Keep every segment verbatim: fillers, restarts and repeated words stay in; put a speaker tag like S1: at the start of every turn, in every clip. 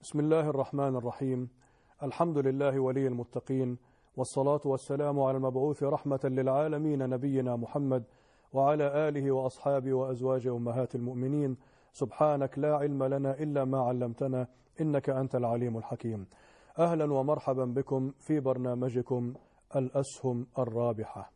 S1: بسم الله الرحمن الرحيم. الحمد لله ولي المتقين، والصلاة والسلام على المبعوث رحمة للعالمين نبينا محمد وعلى آله وأصحابه وأزواج أمهات المؤمنين. سبحانك لا علم لنا إلا ما علمتنا إنك أنت العليم الحكيم. أهلا ومرحبا بكم في برنامجكم الأسهم الرابحة.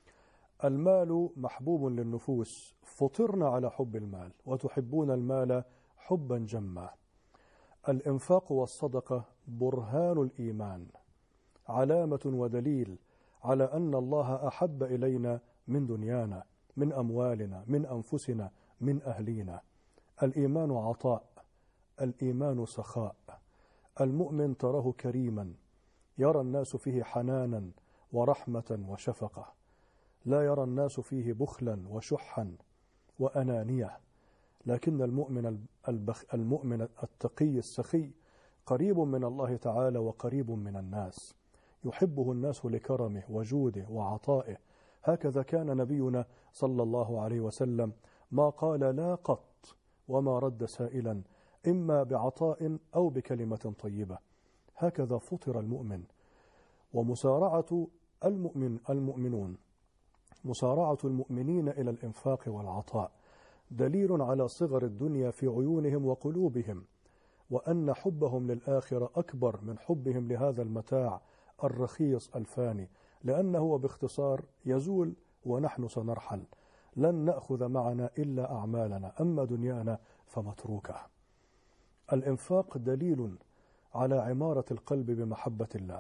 S1: المال محبوب للنفوس، فطرنا على حب المال وتحبون المال حبا جما. الإنفاق والصدقة برهان الإيمان، علامة ودليل على أن الله أحب إلينا من دنيانا، من أموالنا، من أنفسنا، من أهلينا. الإيمان عطاء، الإيمان سخاء. المؤمن تراه كريما، يرى الناس فيه حنانا ورحمة وشفقة، لا يرى الناس فيه بخلا وشحا وأنانية. لكن المؤمن البخ المؤمن التقي السخي قريب من الله تعالى وقريب من الناس، يحبه الناس لكرمه وجوده وعطائه. هكذا كان نبينا صلى الله عليه وسلم، ما قال لا قط وما رد سائلا إما بعطاء أو بكلمة طيبة. هكذا فطر المؤمن. ومسارعة المؤمن المؤمنون مسارعة المؤمنين إلى الإنفاق والعطاء دليل على صغر الدنيا في عيونهم وقلوبهم، وأن حبهم للآخرة أكبر من حبهم لهذا المتاع الرخيص الفاني، لأنه باختصار يزول ونحن سنرحل، لن نأخذ معنا إلا أعمالنا، أما دنيانا فمتروكة. الإنفاق دليل على عمارة القلب بمحبة الله،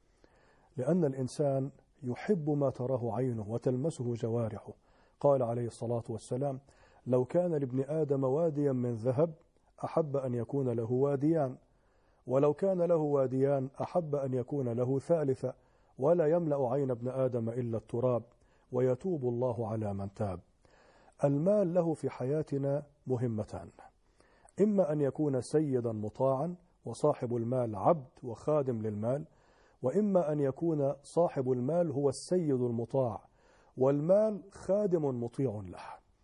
S1: لأن الإنسان يحب ما تراه عينه وتلمسه جوارحه. قال عليه الصلاة والسلام: لو كان لابن آدم واديا من ذهب أحب أن يكون له واديان، ولو كان له واديان أحب أن يكون له ثالثة، ولا يملأ عين ابن آدم إلا التراب، ويتوب الله على من تاب. المال له في حياتنا مهمتان: إما أن يكون سيدا مطاعا وصاحب المال عبد وخادم للمال، وإما أن يكون صاحب المال هو السيد المطاع والمال خادم مطيع له.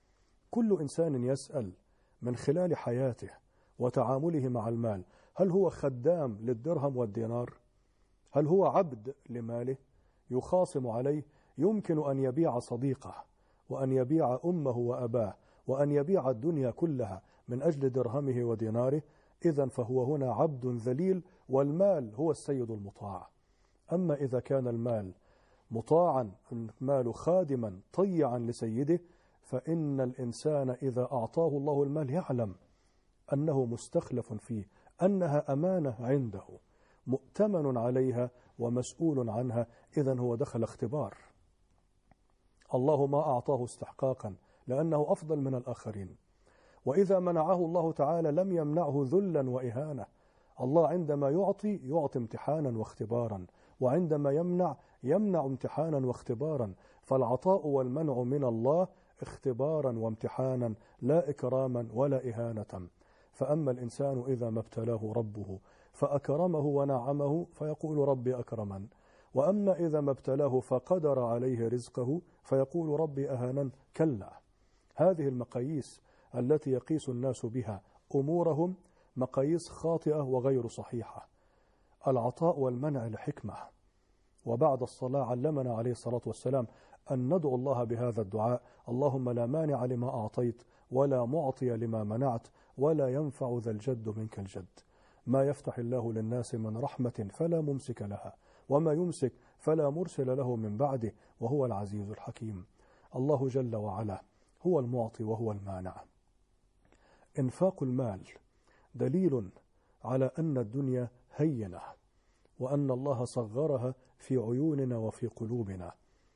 S1: كل إنسان يسأل من خلال حياته وتعامله مع المال: هل هو خدام للدرهم والدينار؟ هل هو عبد لماله يخاصم عليه؟ يمكن أن يبيع صديقه، وأن يبيع أمه وأباه، وأن يبيع الدنيا كلها من أجل درهمه وديناره. إذن فهو هنا عبد ذليل، والمال هو السيد المطاع. أما إذا كان المال مطاعا، المال خادما طيعا لسيده، فإن الإنسان إذا أعطاه الله المال يعلم أنه مستخلف فيه، أنها أمانة عنده مؤتمن عليها ومسؤول عنها. إذن هو دخل اختبار. الله ما أعطاه استحقاقا لأنه أفضل من الآخرين، وإذا منعه الله تعالى لم يمنعه ذلا وإهانة. الله عندما يعطي يعطي امتحانا واختبارا، وعندما يمنع يمنع امتحانا واختبارا. فالعطاء والمنع من الله اختبارا وامتحانا، لا إكراما ولا إهانة. فأما الإنسان إذا ما ابتلاه ربه فأكرمه ونعمه فيقول ربي أكرمن، وأما إذا ما ابتلاه فقدر عليه رزقه فيقول ربي أهانن. كلا، هذه المقاييس التي يقيس الناس بها أمورهم مقاييس خاطئة وغير صحيحة. العطاء والمنع لحكمة. وبعد الصلاة علمنا عليه الصلاة والسلام أن ندعو الله بهذا الدعاء: اللهم لا مانع لما أعطيت ولا معطي لما منعت ولا ينفع ذا الجد منك الجد. ما يفتح الله للناس من رحمة فلا ممسك لها، وما يمسك فلا مرسل له من بعده، وهو العزيز الحكيم. الله جل وعلا هو المعطي وهو المانع. إنفاق المال دليل على أن الدنيا هينة، وأن الله صغرها في عيوننا وفي قلوبنا.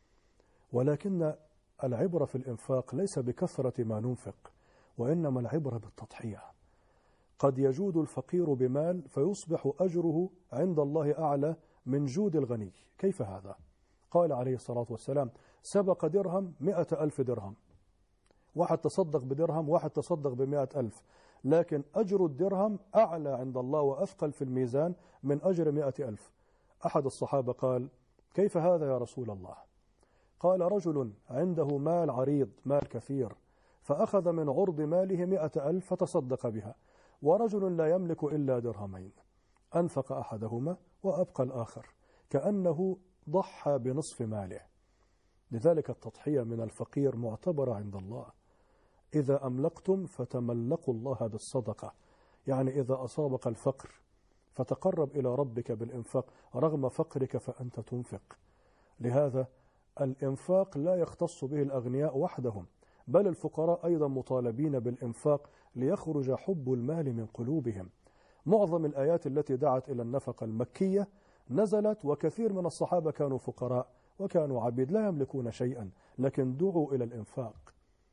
S1: ولكن العبرة في الإنفاق ليس بكثرة ما ننفق، وإنما العبرة بالتضحية. قد يجود الفقير بمال فيصبح أجره عند الله أعلى من جود الغني. كيف هذا؟ قال عليه الصلاة والسلام: سبق درهم مئة ألف درهم. واحد تصدق بدرهم، واحد تصدق بمئة ألف، لكن أجر الدرهم أعلى عند الله وأثقل في الميزان من أجر مئة ألف. أحد الصحابة قال: كيف هذا يا رسول الله؟ قال: رجل عنده مال عريض، مال كثير، فأخذ من عرض ماله مئة ألف فتصدق بها، ورجل لا يملك إلا درهمين، أنفق أحدهما وأبقى الآخر، كأنه ضحى بنصف ماله. لذلك التضحية من الفقير معتبرة عند الله. إذا أملقتم فتملقوا الله بالصدقة، يعني إذا أصابك الفقر فتقرب إلى ربك بالإنفاق رغم فقرك فأنت تنفق. لهذا الإنفاق لا يختص به الأغنياء وحدهم، بل الفقراء أيضا مطالبين بالإنفاق ليخرج حب المال من قلوبهم. معظم الآيات التي دعت إلى النفقة المكية نزلت وكثير من الصحابة كانوا فقراء وكانوا عبيد لا يملكون شيئا، لكن دعوا إلى الإنفاق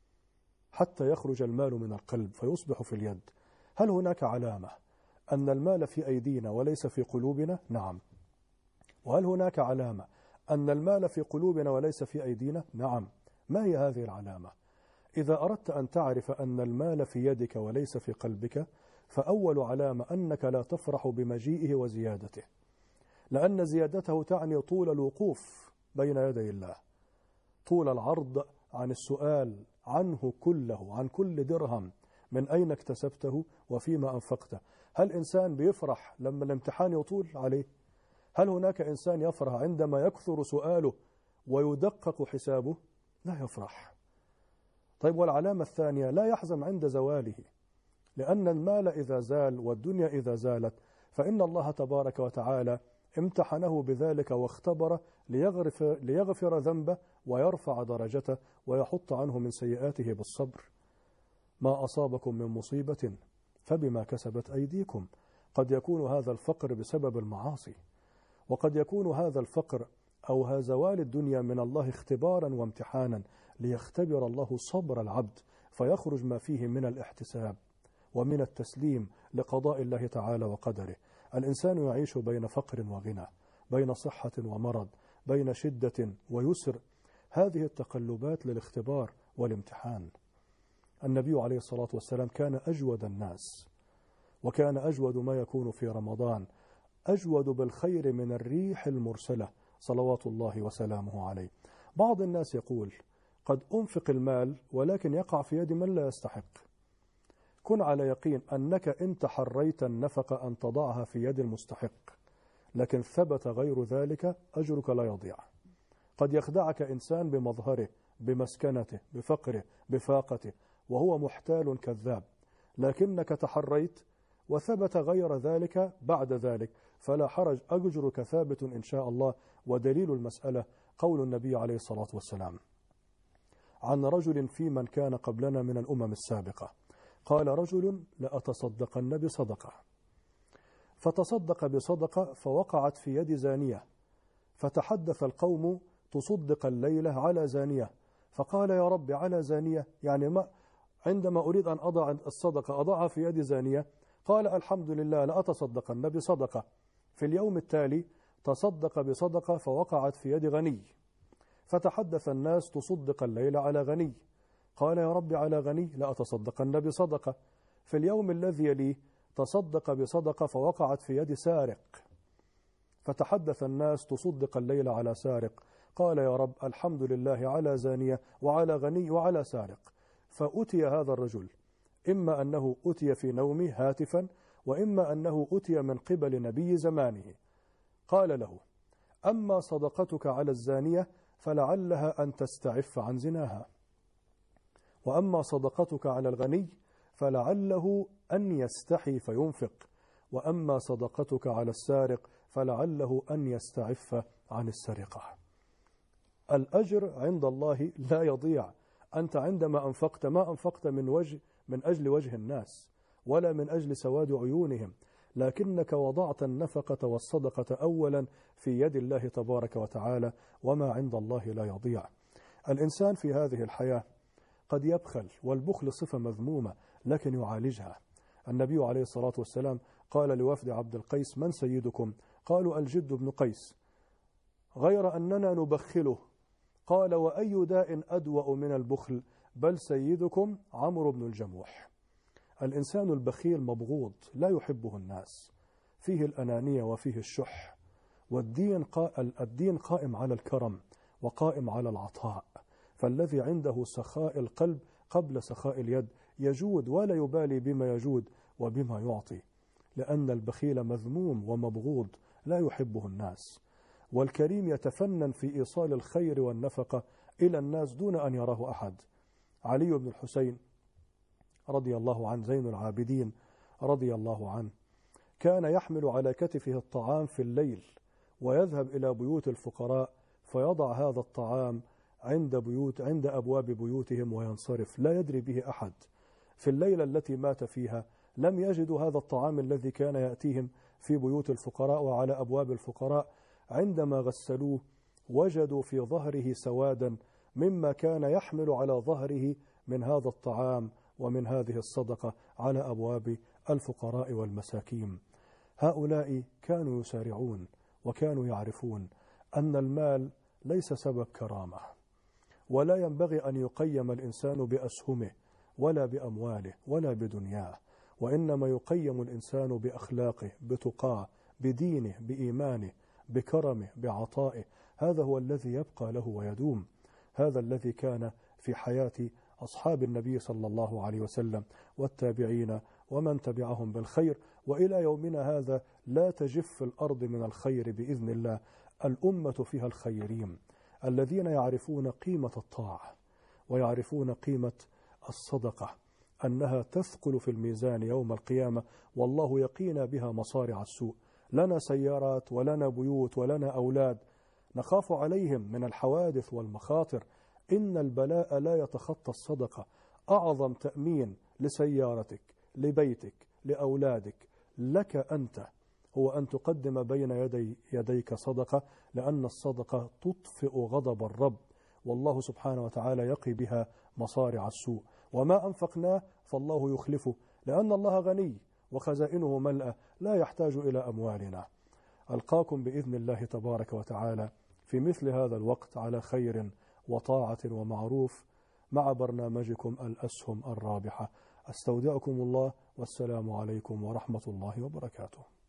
S1: حتى يخرج المال من القلب فيصبح في اليد. هل هناك علامة أن المال في أيدينا وليس في قلوبنا؟ نعم. وهل هناك علامة أن المال في قلوبنا وليس في أيدينا؟ نعم. ما هي هذه العلامة؟ إذا أردت أن تعرف أن المال في يدك وليس في قلبك، فأول علامة أنك لا تفرح بمجيئه وزيادته، لأن زيادته تعني طول الوقوف بين يدي الله، طول العرض عن السؤال عنه كله، عن كل درهم، من أين اكتسبته وفيما أنفقته. هل إنسان بيفرح لما الامتحان يطول عليه؟ هل هناك إنسان يفرح عندما يكثر سؤاله ويدقق حسابه؟ لا يفرح. طيب، والعلامة الثانية لا يحزن عند زواله، لأن المال إذا زال والدنيا إذا زالت فإن الله تبارك وتعالى امتحنه بذلك واختبره ليغفر, ليغفر ذنبه ويرفع درجته ويحط عنه من سيئاته بالصبر. ما أصابكم من مصيبة فبما كسبت أيديكم. قد يكون هذا الفقر بسبب المعاصي، وقد يكون هذا الفقر أو زوال الدنيا من الله اختبارا وامتحانا ليختبر الله صبر العبد فيخرج ما فيه من الاحتساب ومن التسليم لقضاء الله تعالى وقدره. الإنسان يعيش بين فقر وغنى، بين صحة ومرض، بين شدة ويسر. هذه التقلبات للاختبار والامتحان. النبي عليه الصلاة والسلام كان أجود الناس، وكان أجود ما يكون في رمضان، أجود بالخير من الريح المرسلة صلوات الله وسلامه عليه. بعض الناس يقول قد أنفق المال ولكن يقع في يد من لا يستحق. كن على يقين أنك إن تحريت النفقة أن تضعها في يد المستحق، لكن ثبت غير ذلك أجرك لا يضيع. قد يخدعك إنسان بمظهره، بمسكنته، بفقره، بفاقته، وهو محتال كذاب، لكنك تحريت وثبت غير ذلك بعد ذلك، فلا حرج، أجرك ثابت إن شاء الله. ودليل المسألة قول النبي عليه الصلاة والسلام عن رجل في من كان قبلنا من الأمم السابقة، قال رجل لأتصدقن بصدقة، فتصدق بصدقة فوقعت في يد زانية، فتحدث القوم تصدق الليلة على زانية، فقال يا رب على زانية، يعني ما عندما أريد أن أضع الصدقة أضعها في يد زانية؟ قال الحمد لله لأتصدقن بصدقة. في اليوم التالي تصدق بصدقة فوقعت في يد غني، فتحدث الناس تصدق الليلة على غني، قال يا رب على غني لأتصدقن بصدقة. في اليوم الذي يليه تصدق بصدقة فوقعت في يد سارق، فتحدث الناس تصدق الليلة على سارق، قال يا رب الحمد لله على زانية وعلى غني وعلى سارق. فأتي هذا الرجل، إما أنه أتي في نومه هاتفا، وإما أنه أتي من قبل نبي زمانه، قال له أما صدقتك على الزانية فلعلها أن تستعف عن زناها، وأما صدقتك على الغني فلعله أن يستحي فينفق، وأما صدقتك على السارق فلعله أن يستعف عن السرقة. الأجر عند الله لا يضيع. أنت عندما أنفقت ما أنفقت من وجه من أجل وجه الناس ولا من أجل سواد عيونهم، لكنك وضعت النفقة والصدقة أولا في يد الله تبارك وتعالى، وما عند الله لا يضيع. الإنسان في هذه الحياة قد يبخل، والبخل صفة مذمومة لكن يعالجها. النبي عليه الصلاة والسلام قال لوفد عبد القيس من سيدكم؟ قالوا الجد بن قيس، غير أننا نبخله. قال وأي داء أدوأ من البخل؟ بل سيدكم عمرو بن الجموح. الإنسان البخيل مبغوض لا يحبه الناس، فيه الأنانية وفيه الشح، والدين الدين قائم على الكرم وقائم على العطاء. فالذي عنده سخاء القلب قبل سخاء اليد يجود ولا يبالي بما يجود وبما يعطي. لأن البخيل مذموم ومبغوض لا يحبه الناس، والكريم يتفنن في إيصال الخير والنفقة إلى الناس دون أن يراه أحد. علي بن الحسين رضي الله عنه زين العابدين رضي الله عنه كان يحمل على كتفه الطعام في الليل ويذهب إلى بيوت الفقراء فيضع هذا الطعام عند بيوت عند أبواب بيوتهم وينصرف لا يدري به أحد. في الليلة التي مات فيها لم يجدوا هذا الطعام الذي كان يأتيهم في بيوت الفقراء وعلى أبواب الفقراء، عندما غسلوه وجدوا في ظهره سوادا مما كان يحمل على ظهره من هذا الطعام ومن هذه الصدقة على أبواب الفقراء والمساكين. هؤلاء كانوا يسارعون وكانوا يعرفون أن المال ليس سبب كرامة، ولا ينبغي أن يقيم الإنسان بأسهمه ولا بأمواله ولا بدنياه، وإنما يقيم الإنسان بأخلاقه، بتقاه، بدينه، بإيمانه، بكرمه، بعطائه. هذا هو الذي يبقى له ويدوم. هذا الذي كان في حياة أصحاب النبي صلى الله عليه وسلم والتابعين ومن تبعهم بالخير، وإلى يومنا هذا لا تجف الأرض من الخير بإذن الله. الأمة فيها الخيرين الذين يعرفون قيمة الطاعة ويعرفون قيمة الصدقة، أنها تثقل في الميزان يوم القيامة، والله يقينا بها مصارع السوء. لنا سيارات ولنا بيوت ولنا أولاد نخاف عليهم من الحوادث والمخاطر. إن البلاء لا يتخطى الصدقة. أعظم تأمين لسيارتك، لبيتك، لأولادك، لك أنت، هو أن تقدم بين يدي يديك صدقة، لأن الصدقة تطفئ غضب الرب، والله سبحانه وتعالى يقي بها مصارع السوء. وما أنفقناه فالله يخلفه، لأن الله غني وخزائنه ملأة لا يحتاج إلى أموالنا. ألقاكم بإذن الله تبارك وتعالى في مثل هذا الوقت على خير وطاعة ومعروف مع برنامجكم الأسهم الرابحة. أستودعكم الله، والسلام عليكم ورحمة الله وبركاته.